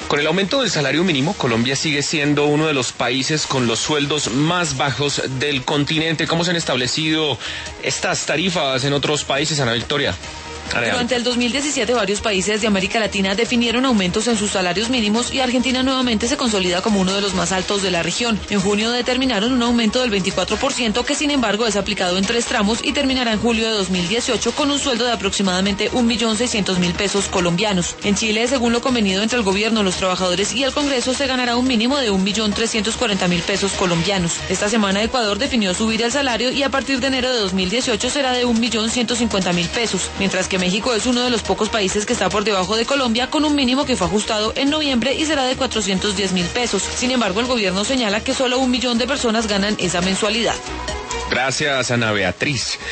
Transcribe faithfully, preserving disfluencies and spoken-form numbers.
Con el aumento del salario mínimo, Colombia sigue siendo uno de los países con los sueldos más bajos del continente. ¿Cómo se han establecido estas tarifas en otros países, Ana Victoria? Durante el dos mil diecisiete, varios países de América Latina definieron aumentos en sus salarios mínimos y Argentina nuevamente se consolida como uno de los más altos de la región. En junio determinaron un aumento del veinticuatro por ciento que sin embargo es aplicado en tres tramos y terminará en julio de dos mil dieciocho con un sueldo de aproximadamente un millón seiscientos mil pesos colombianos. En Chile, según lo convenido entre el gobierno, los trabajadores y el Congreso, se ganará un mínimo de un millón trescientos cuarenta mil pesos colombianos. Esta semana Ecuador definió subir el salario y a partir de enero de dos mil dieciocho será de un millón ciento cincuenta mil pesos, mientras que México es uno de los pocos países que está por debajo de Colombia con un mínimo que fue ajustado en noviembre y será de cuatrocientos diez mil pesos. Sin embargo, el gobierno señala que solo un millón de personas ganan esa mensualidad. Gracias, Ana Beatriz.